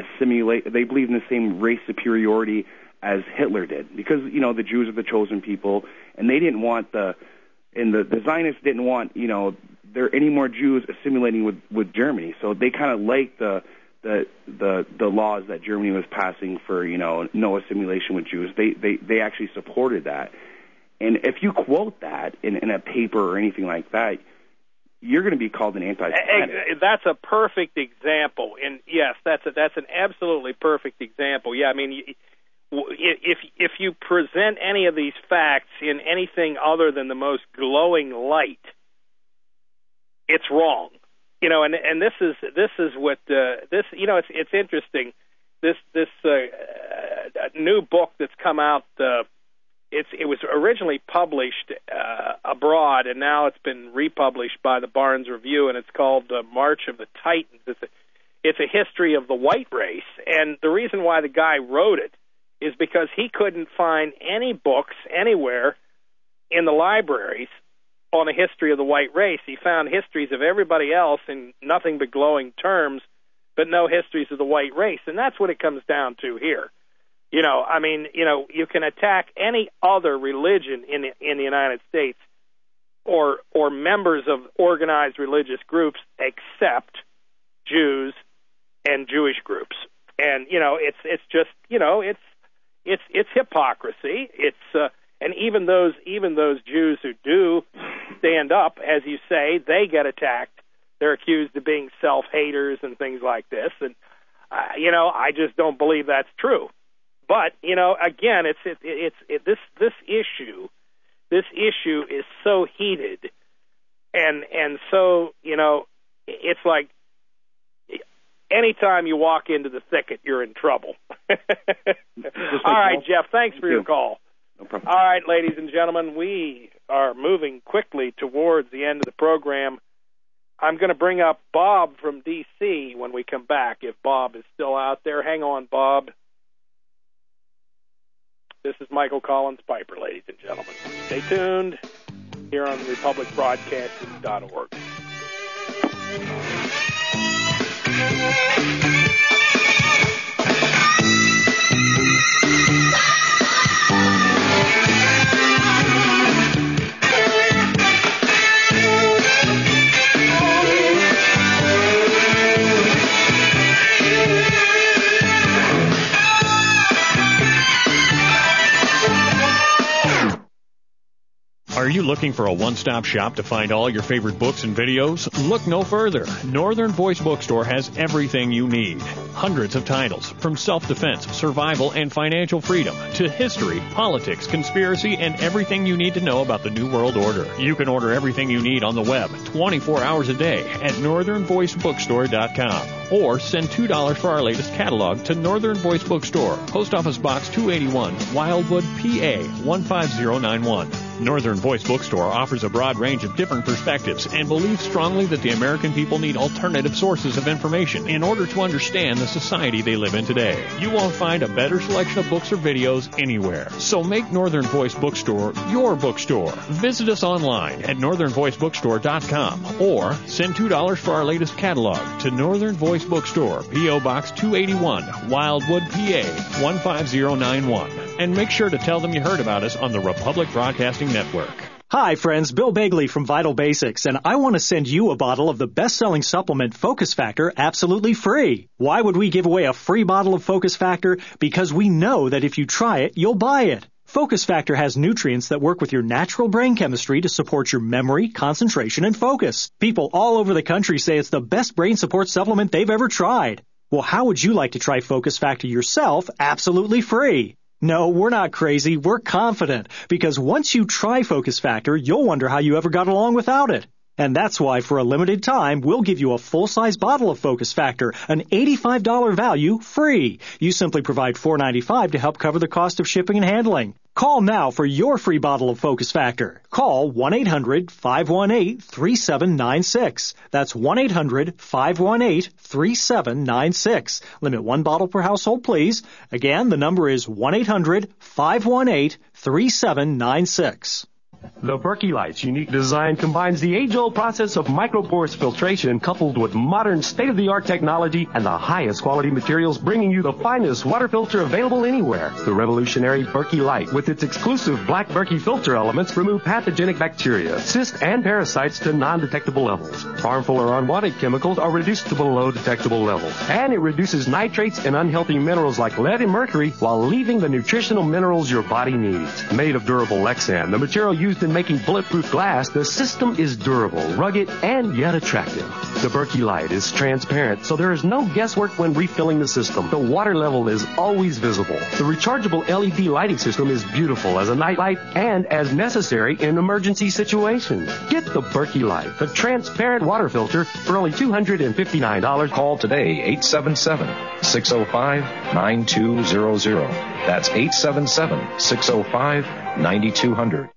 same race superiority as Hitler did, because the Jews are the chosen people, and they didn't want the Zionists didn't want there any more Jews assimilating with Germany, so they kind of liked the laws that Germany was passing for no assimilation with Jews. They actually supported that, and if you quote that in a paper or anything like that, you're going to be called an anti-Semitic. That's a perfect example, and yes, that's an absolutely perfect example. Yeah, I mean, if you present any of these facts in anything other than the most glowing light, it's wrong. And this is what it's interesting. This new book that's come out. It was originally published abroad, and now it's been republished by the Barnes Review, and it's called March of the Titans. It's a history of the white race, and the reason why the guy wrote it is because he couldn't find any books anywhere in the libraries on a history of the white race. He found histories of everybody else in nothing but glowing terms, but no histories of the white race, and that's what it comes down to here. You can attack any other religion in the United States or members of organized religious groups except Jews and Jewish groups. And it's just it's hypocrisy. And even those Jews who do stand up, as you say, they get attacked. They're accused of being self-haters and things like this. And I just don't believe that's true. But again, this issue is so heated, and so it's like anytime you walk into the thicket, you're in trouble. All right, Jeff, thanks for your call. No problem. All right, ladies and gentlemen, we are moving quickly towards the end of the program. I'm going to bring up Bob from D.C. when we come back, if Bob is still out there. Hang on, Bob. This is Michael Collins Piper, ladies and gentlemen. Stay tuned here on republicbroadcasting.org. Are you looking for a one-stop shop to find all your favorite books and videos? Look no further. Northern Voice Bookstore has everything you need. Hundreds of titles, from self-defense, survival, and financial freedom, to history, politics, conspiracy, and everything you need to know about the New World Order. You can order everything you need on the web, 24 hours a day, at northernvoicebookstore.com. Or send $2 for our latest catalog to Northern Voice Bookstore, Post Office Box 281, Wildwood, PA 15091. Northern Voice Bookstore offers a broad range of different perspectives and believes strongly that the American people need alternative sources of information in order to understand the society they live in today. You won't find a better selection of books or videos anywhere. So make Northern Voice Bookstore your bookstore. Visit us online at northernvoicebookstore.com or send $2 for our latest catalog to Northern Voice Bookstore, P.O. Box 281, Wildwood, PA 15091. And make sure to tell them you heard about us on the Republic Broadcasting Network. Hi, friends. Bill Bagley from Vital Basics, and I want to send you a bottle of the best-selling supplement Focus Factor absolutely free. Why would we give away a free bottle of Focus Factor? Because we know that if you try it, you'll buy it. Focus Factor has nutrients that work with your natural brain chemistry to support your memory, concentration, and focus. People all over the country say it's the best brain support supplement they've ever tried. Well, how would you like to try Focus Factor yourself absolutely free? No, we're not crazy. We're confident. Because once you try Focus Factor, you'll wonder how you ever got along without it. And that's why, for a limited time, we'll give you a full-size bottle of Focus Factor, an $85 value, free. You simply provide $4.95 to help cover the cost of shipping and handling. Call now for your free bottle of Focus Factor. Call 1-800-518-3796. That's 1-800-518-3796. Limit one bottle per household, please. Again, the number is 1-800-518-3796. The Berkey Light's unique design combines the age-old process of microporous filtration coupled with modern state-of-the-art technology and the highest quality materials, bringing you the finest water filter available anywhere. The revolutionary Berkey Light, with its exclusive black Berkey filter elements, remove pathogenic bacteria, cysts, and parasites to non-detectable levels. Harmful or unwanted chemicals are reduced to below detectable levels. And it reduces nitrates and unhealthy minerals like lead and mercury while leaving the nutritional minerals your body needs. Made of durable Lexan, the material used in making bulletproof glass, the system is durable, rugged, and yet attractive. The Berkey Light is transparent, so there is no guesswork when refilling the system. The water level is always visible. The rechargeable LED lighting system is beautiful as a night light and as necessary in emergency situations. Get the Berkey Light, the transparent water filter, for only $259. Call today, 877-605-9200. That's 877-605-9200.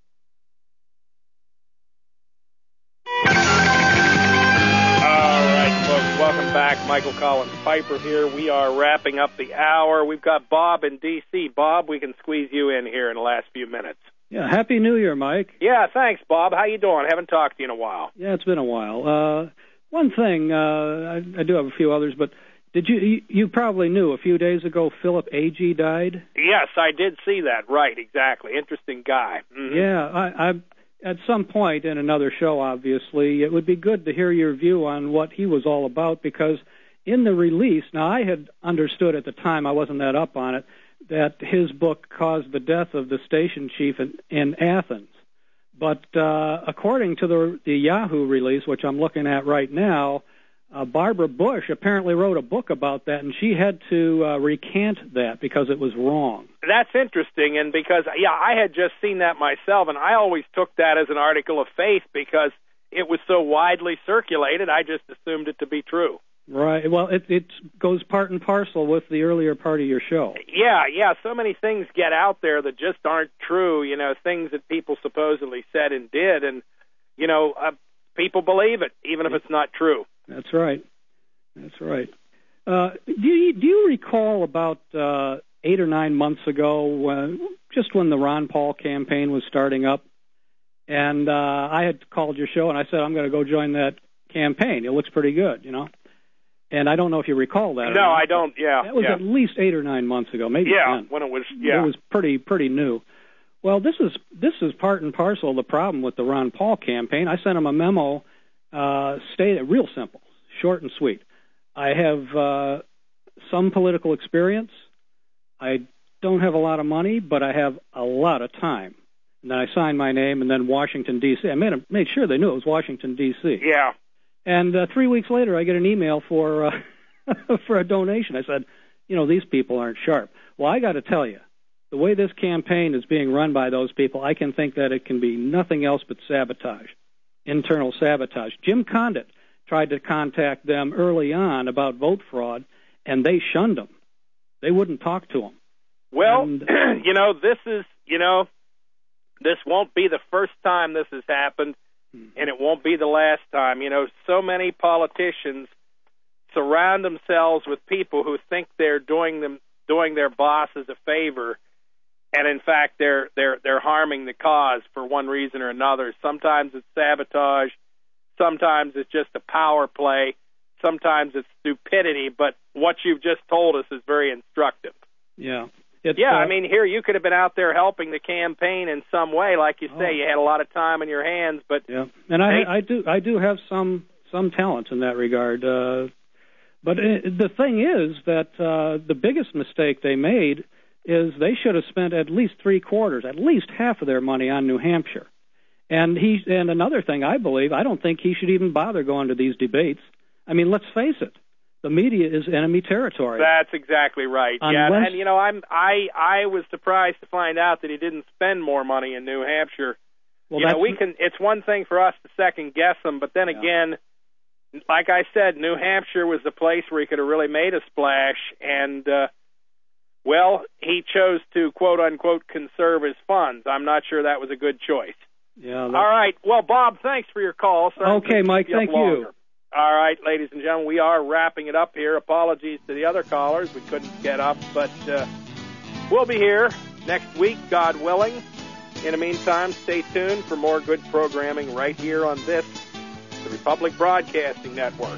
Back, Michael Collins Piper here. We are wrapping up the hour. We've got Bob in D.C. Bob, we can squeeze you in here in the last few minutes. Yeah, Happy New Year, Mike. Yeah, thanks, Bob. How you doing? Haven't talked to you in a while. Yeah, it's been a while. One thing, I do have a few others, but did you probably knew a few days ago Philip Agee died? Yes, I did see that. Right, exactly. Interesting guy. Mm-hmm. Yeah, I at some point in another show, obviously, it would be good to hear your view on what he was all about, because in the release, now I had understood at the time, I wasn't that up on it, that his book caused the death of the station chief in Athens. But according to the Yahoo release, which I'm looking at right now, Barbara Bush apparently wrote a book about that, and she had to recant that because it was wrong. That's interesting, and because, I had just seen that myself, and I always took that as an article of faith because it was so widely circulated, I just assumed it to be true. Right. Well, it goes part and parcel with the earlier part of your show. Yeah, so many things get out there that just aren't true, things that people supposedly said and did, and, people believe it, even if it's not true. That's right. Do you recall about 8 or 9 months ago, just when the Ron Paul campaign was starting up, and I had called your show and I said, I'm going to go join that campaign. It looks pretty good, And I don't know if you recall that. No, I don't. Yeah, that was at least 8 or 9 months ago, maybe 10. When it was. Yeah, it was pretty new. Well, this is part and parcel of the problem with the Ron Paul campaign. I sent him a memo. Stated real simple, short and sweet. I have some political experience. I don't have a lot of money, but I have a lot of time. And then I signed my name, and then Washington, D.C. I made sure they knew it was Washington, D.C. Yeah. And 3 weeks later, I get an email for for a donation. I said, these people aren't sharp. Well, I got to tell you, the way this campaign is being run by those people, I can think that it can be nothing else but sabotage. Internal sabotage. Jim Condit tried to contact them early on about vote fraud, and they shunned him. They wouldn't talk to him. Well, this won't be the first time this has happened, and it won't be the last time. So many politicians surround themselves with people who think they're doing their bosses a favor, and in fact, they're harming the cause for one reason or another. Sometimes it's sabotage. Sometimes it's just a power play. Sometimes it's stupidity. But what you've just told us is very instructive. Yeah. Here you could have been out there helping the campaign in some way, like you say. You had a lot of time in your hands, but yeah. And I do have some talents in that regard. But the thing is that the biggest mistake they made is they should have spent at least 3/4, at least half of their money on New Hampshire. And another thing, I don't think he should even bother going to these debates. I mean, let's face it, the media is enemy territory. That's exactly right. Unless, I was surprised to find out that he didn't spend more money in New Hampshire. Well, it's one thing for us to second guess him, but then again, like I said, New Hampshire was the place where he could have really made a splash, and he chose to, quote-unquote, conserve his funds. I'm not sure that was a good choice. Yeah. All right. Well, Bob, thanks for your call. Okay, Mike, thank you. All right, ladies and gentlemen, we are wrapping it up here. Apologies to the other callers. We couldn't get up, but we'll be here next week, God willing. In the meantime, stay tuned for more good programming right here on the Republic Broadcasting Network.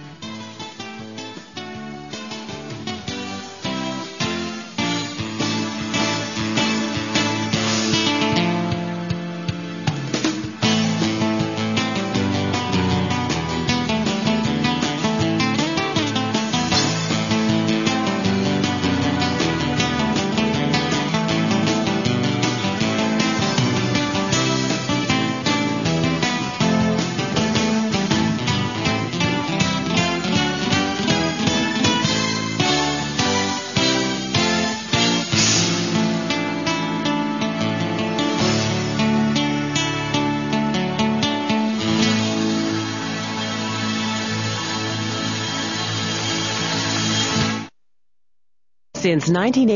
Since 1980.